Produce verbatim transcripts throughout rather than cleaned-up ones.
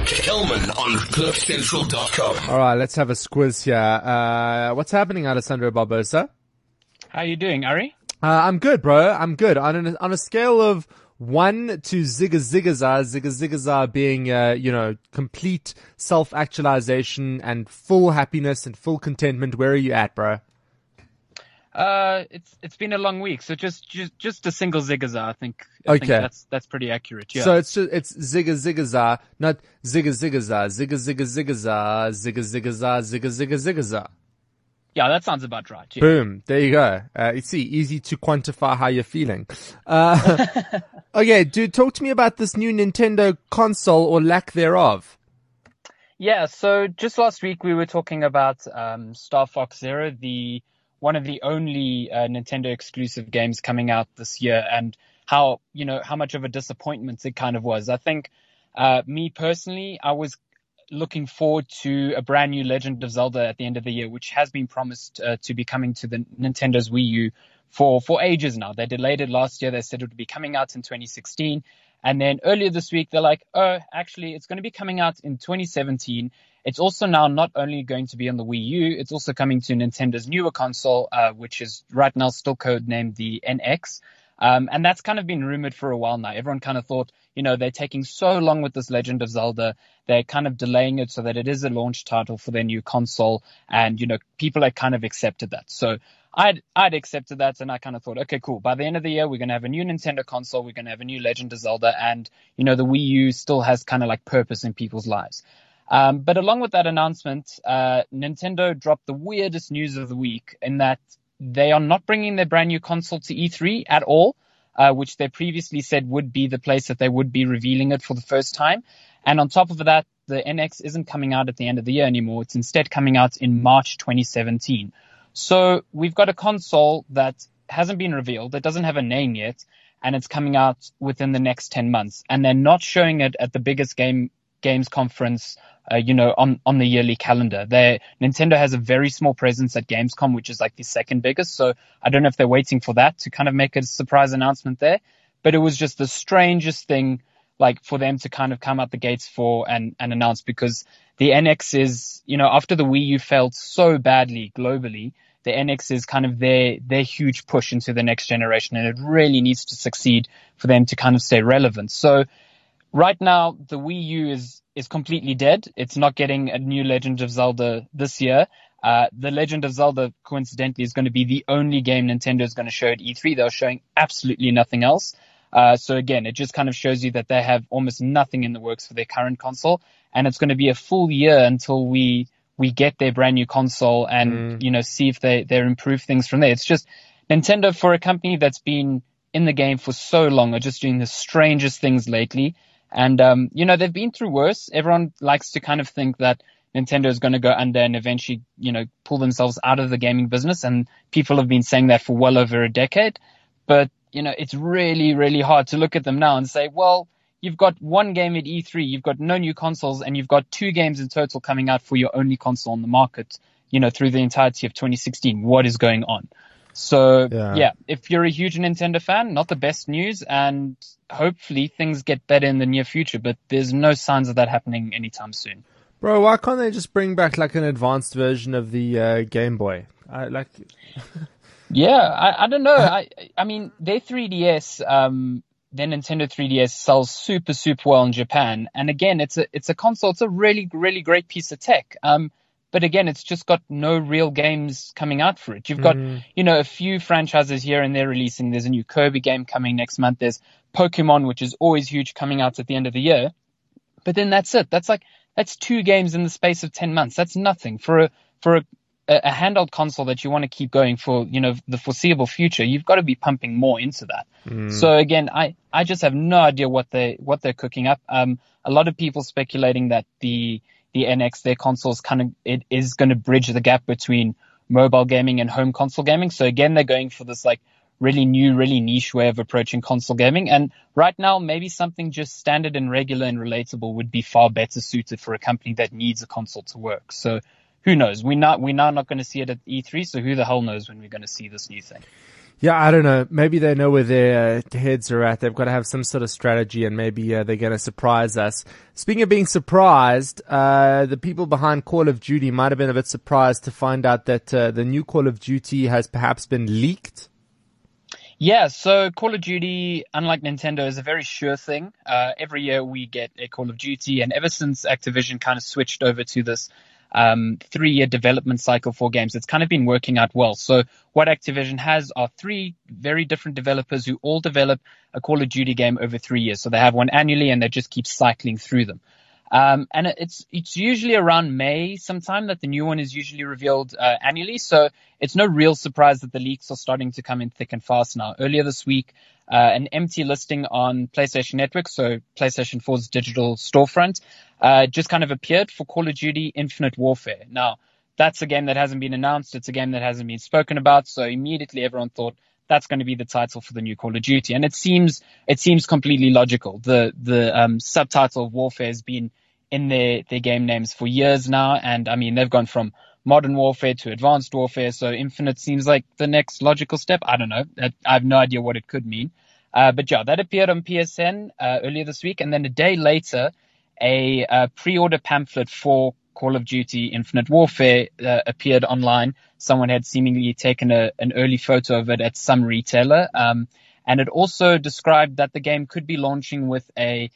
Kelman on cliff central dot com. All right, let's have a squiz here. Uh, what's happening, Alessandro Barbosa? How are you doing, Ari? Uh, I'm good, bro. I'm good. On a, on a scale of one to zigga ziggaza, zigga ziggaza being, uh, you know, complete self-actualization and full happiness and full contentment, where are you at, bro? Uh, it's it's been a long week, so just just just a single ziggaza. I think. I Okay, think that's that's pretty accurate. Yeah. So it's just it's zigga ziggaza, not zigga ziggaza, zigga zigga ziggaza, zigga ziggaza, zigga zigga ziggaza. Yeah, that sounds about right. Yeah. Boom. There you go. Uh, you see, easy to quantify how you're feeling. Uh, okay, dude, talk to me about this new Nintendo console or lack thereof. Yeah. So just last week we were talking about um, Star Fox Zero, the one of the only uh, Nintendo exclusive games coming out this year, and how, you know, how much of a disappointment it kind of was. I think, uh, me personally, I was looking forward to a brand new Legend of Zelda at the end of the year, which has been promised uh, to be coming to the Nintendo's Wii U for, for ages now. They delayed it last year. They said it would be coming out in twenty sixteen. And then earlier this week, they're like, oh, actually, it's going to be coming out in twenty seventeen. It's also now not only going to be on the Wii U, it's also coming to Nintendo's newer console, uh, which is right now still codenamed the N X. Um, and that's kind of been rumored for a while now. Everyone kind of thought, you know, they're taking so long with this Legend of Zelda. They're kind of delaying it so that it is a launch title for their new console. And, you know, people had kind of accepted that. So I'd, I'd accepted that, and I kind of thought, okay, cool. By the end of the year, we're going to have a new Nintendo console. We're going to have a new Legend of Zelda. And, you know, the Wii U still has kind of like purpose in people's lives. Um, but along with that announcement, uh, Nintendo dropped the weirdest news of the week in that they are not bringing their brand new console to E three at all, uh, which they previously said would be the place that they would be revealing it for the first time. And on top of that, the N X isn't coming out at the end of the year anymore. It's instead coming out in March twenty seventeen. So we've got a console that hasn't been revealed, that doesn't have a name yet, and it's coming out within the next ten months. And they're not showing it at the biggest game games conference, uh, you know, on, on the yearly calendar. They Nintendo has a very small presence at Gamescom, which is like the second biggest. So I don't know if they're waiting for that to kind of make a surprise announcement there. But it was just the strangest thing, like, for them to kind of come out the gates for and, and announce, because the N X is, you know, after the Wii U failed so badly globally, the N X is kind of their, their huge push into the next generation, and it really needs to succeed for them to kind of stay relevant. So right now, the Wii U is, is completely dead. It's not getting a new Legend of Zelda this year. Uh, the Legend of Zelda, coincidentally, is going to be the only game Nintendo is going to show at E three. They're showing absolutely nothing else. Uh, so again, it just kind of shows you that they have almost nothing in the works for their current console. And it's going to be a full year until we, we get their brand new console and, mm. you know, see if they, they improve things from there. It's just Nintendo, for a company that's been in the game for so long, are just doing the strangest things lately. And, um, you know, they've been through worse. Everyone likes to kind of think that Nintendo is going to go under and eventually, you know, pull themselves out of the gaming business. And people have been saying that for well over a decade. But, you know, it's really, really hard to look at them now and say, well, you've got one game at E three, you've got no new consoles, and you've got two games in total coming out for your only console on the market, you know, through the entirety of twenty sixteen. What is going on? So, yeah. yeah, if you're a huge Nintendo fan, not the best news, and hopefully things get better in the near future, but there's no signs of that happening anytime soon. Bro, why can't they just bring back like an advanced version of the uh, Game Boy? I like. yeah, I, I don't know. I I mean, their three D S, um, their Nintendo three D S sells super super well in Japan, and again, it's a it's a console. It's a really really great piece of tech. Um. But again, it's just got no real games coming out for it. You've got, mm. you know, a few franchises here and there releasing. There's a new Kirby game coming next month. There's Pokemon, which is always huge, coming out at the end of the year. But then that's it. That's like, that's two games in the space of ten months. That's nothing for a, for a, a handheld console that you want to keep going for, you know, the foreseeable future. You've got to be pumping more into that. Mm. So again, I, I just have no idea what they, what they're cooking up. Um, a lot of people speculating that the, the N X, their consoles kind of, it is going to bridge the gap between mobile gaming and home console gaming. So again, they're going for this like really new, really niche way of approaching console gaming. And right now, maybe something just standard and regular and relatable would be far better suited for a company that needs a console to work. So who knows? We're not, we're now not going to see it at E three. So who the hell knows when we're going to see this new thing? Yeah, I don't know. Maybe they know where their uh, heads are at. They've got to have some sort of strategy, and maybe uh, they're going to surprise us. Speaking of being surprised, uh, the people behind Call of Duty might have been a bit surprised to find out that uh, the new Call of Duty has perhaps been leaked. Yeah, so Call of Duty, unlike Nintendo, is a very sure thing. Uh, every year we get a Call of Duty, and ever since Activision kind of switched over to this um, three-year development cycle for games, it's kind of been working out well. So what Activision has are three very different developers who all develop a Call of Duty game over three years. So they have one annually, and they just keep cycling through them. Um, and it's, it's usually around May sometime that the new one is usually revealed, uh, annually. So it's no real surprise that the leaks are starting to come in thick and fast now. Earlier this week, uh, an empty listing on PlayStation Network, so PlayStation four's digital storefront, uh, just kind of appeared for Call of Duty Infinite Warfare. Now, that's a game that hasn't been announced. It's a game that hasn't been spoken about. So immediately everyone thought that's going to be the title for the new Call of Duty. And it seems, it seems completely logical. The, the, um, subtitle of Warfare has been in their, their game names for years now. And I mean, they've gone from Modern Warfare to Advanced Warfare. So Infinite seems like the next logical step. I don't know. I have no idea what it could mean. Uh, but yeah, that appeared on P S N, uh, earlier this week. And then a day later, a, uh, pre-order pamphlet for Call of Duty Infinite Warfare uh, appeared online. Someone had seemingly taken a, an early photo of it at some retailer. Um, and it also described that the game could be launching with a,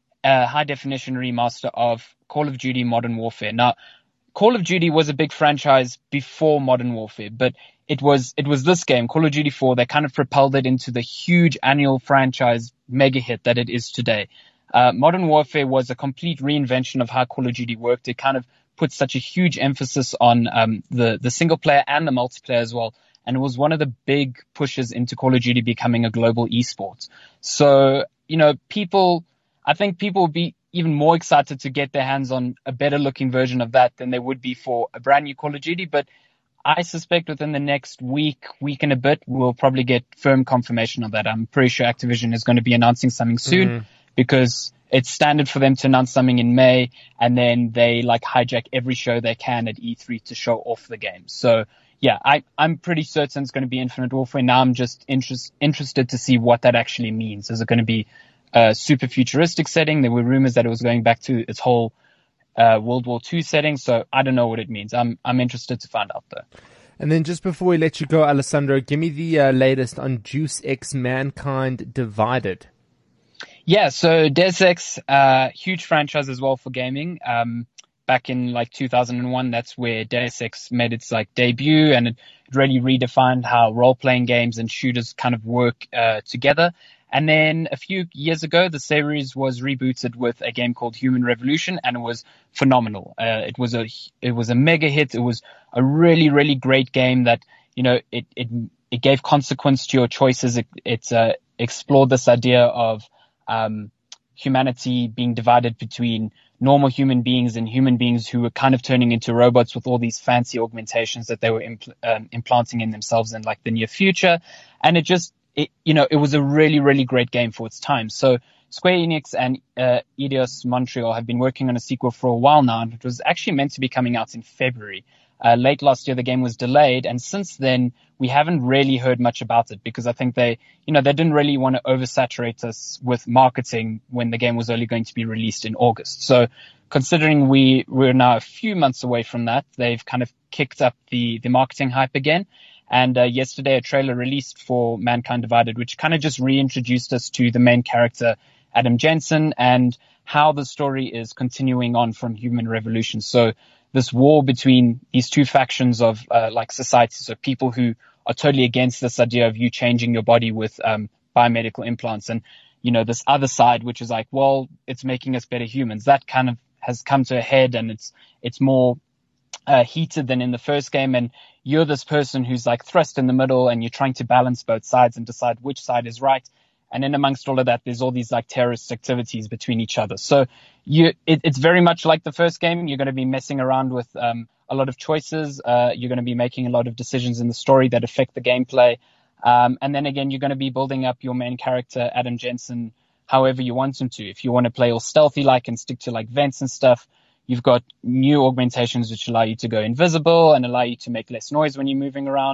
a high definition remaster of Call of Duty Modern Warfare. Now, Call of Duty was a big franchise before Modern Warfare, but it was, it was this game, Call of Duty four, that kind of propelled it into the huge annual franchise mega hit that it is today. Uh, Modern Warfare was a complete reinvention of how Call of Duty worked. It kind of put such a huge emphasis on um, the, the single player and the multiplayer as well. And it was one of the big pushes into Call of Duty becoming a global esports. So, you know, people, I think people would be even more excited to get their hands on a better looking version of that than they would be for a brand new Call of Duty. But I suspect within the next week, week and a bit, we'll probably get firm confirmation of that. I'm pretty sure Activision is going to be announcing something soon. Mm. Because it's standard for them to announce something in May, and then they like hijack every show they can at E three to show off the game. So yeah, I, I'm pretty certain it's going to be Infinite Warfare. Now I'm just interest, interested to see what that actually means. Is it going to be a super futuristic setting? There were rumors that it was going back to its whole uh, World War Two setting. So I don't know what it means. I'm, I'm interested to find out though. And then just before we let you go, Alessandro, give me the uh, latest on Deus Ex Mankind Divided. Yeah, so Deus Ex, uh, huge franchise as well for gaming. Um, back in like two thousand one, that's where Deus Ex made its like debut, and it really redefined how role-playing games and shooters kind of work, uh, together. And then a few years ago, the series was rebooted with a game called Human Revolution, and it was phenomenal. Uh, it was a, it was a mega hit. It was a really, really great game that, you know, it, it, it gave consequence to your choices. It, it, uh, explored this idea of, um, humanity being divided between normal human beings and human beings who were kind of turning into robots with all these fancy augmentations that they were impl- um, implanting in themselves in like the near future. And it just, it, you know, it was a really, really great game for its time. So Square Enix and uh, Eidos Montreal have been working on a sequel for a while now, and it was actually meant to be coming out in February. Uh, late last year, the game was delayed, and since then, we haven't really heard much about it because I think they, you know, they didn't really want to oversaturate us with marketing when the game was only going to be released in August. So considering we, we're now a few months away from that, they've kind of kicked up the, the marketing hype again. And uh, yesterday, a trailer released for Mankind Divided, which kind of just reintroduced us to the main character, Adam Jensen, and how the story is continuing on from Human Revolution. So this war between these two factions of uh, like society, so people who are totally against this idea of you changing your body with um, biomedical implants, and you know this other side which is like, well, it's making us better humans. That kind of has come to a head, and it's it's more uh, heated than in the first game. And you're this person who's like thrust in the middle, and you're trying to balance both sides and decide which side is right. And then amongst all of that, there's all these like terrorist activities between each other. So you, it, it's very much like the first game. You're going to be messing around with um, a lot of choices. Uh, you're going to be making a lot of decisions in the story that affect the gameplay. Um, and then again, you're going to be building up your main character, Adam Jensen, however you want him to. If you want to play all stealthy like and stick to like vents and stuff, you've got new augmentations which allow you to go invisible and allow you to make less noise when you're moving around.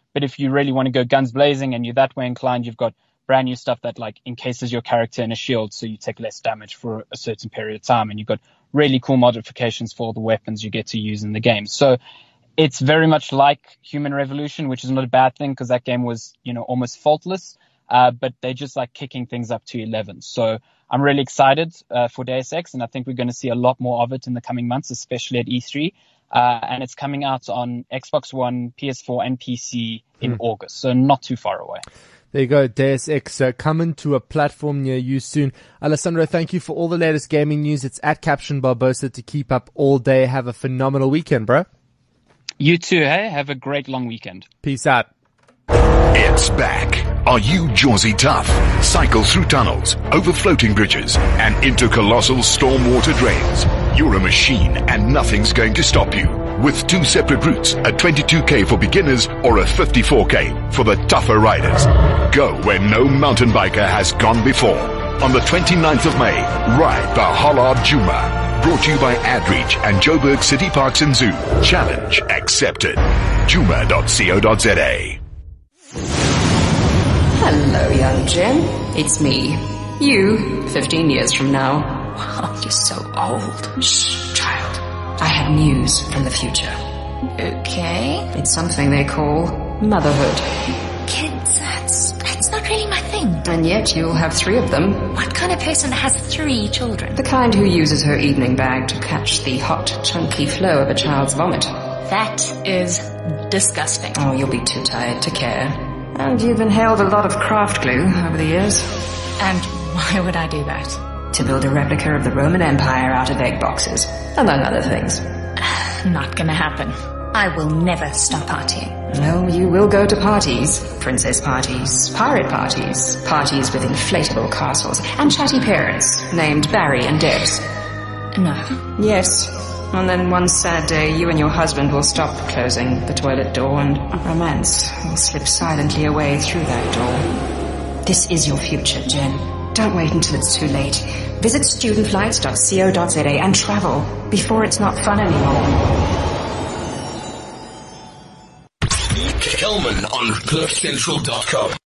But if you really want to go guns blazing and you're that way inclined, you've got brand new stuff that like encases your character in a shield so you take less damage for a certain period of time. And you've got really cool modifications for the weapons you get to use in the game. So it's very much like Human Revolution, which is not a bad thing because that game was, you know, almost faultless. Uh, but they're just like kicking things up to eleven. So I'm really excited uh, for Deus Ex, and I think we're going to see a lot more of it in the coming months, especially at E three. Uh, and it's coming out on Xbox One, P S four, and P C in mm. August, so not too far away. There you go, Deus Ex uh, coming to a platform near you soon. Alessandro, thank you for all the latest gaming news. It's at Caption Barbosa to keep up all day. Have a phenomenal weekend, bro. You too, hey? Have a great long weekend. Peace out. It's back. Are you Jawsy tough? Cycle through tunnels, over floating bridges, and into colossal stormwater drains. You're a machine and nothing's going to stop you. With two separate routes, a twenty-two K for beginners or a fifty-four K for the tougher riders. Go where no mountain biker has gone before. On the twenty-ninth of May, ride the Hollard Djuma. Brought to you by AdReach and Joburg City Parks and Zoo. Challenge accepted. djuma dot co dot za. Hello, young Jim. It's me. You, fifteen years from now. Wow, you're so old. Shh, child. I have news from the future. Okay. It's something they call motherhood. Kids, that's, that's not really my thing. And yet you'll have three of them. What kind of person has three children? The kind who uses her evening bag to catch the hot, chunky flow of a child's vomit. That is disgusting. Oh, you'll be too tired to care. And you've inhaled a lot of craft glue over the years. And why would I do that? To build a replica of the Roman Empire out of egg boxes, among other things. Not gonna happen. I will never stop partying. No, you will go to parties. Princess parties, pirate parties, parties with inflatable castles, and chatty parents named Barry and Debs. No. Yes. And then one sad day, you and your husband will stop closing the toilet door and romance will slip silently away through that door. This is your future, Jen. Don't wait until it's too late. Visit student flights dot co dot za and travel before it's not fun anymore. Kelman on cliff central dot com.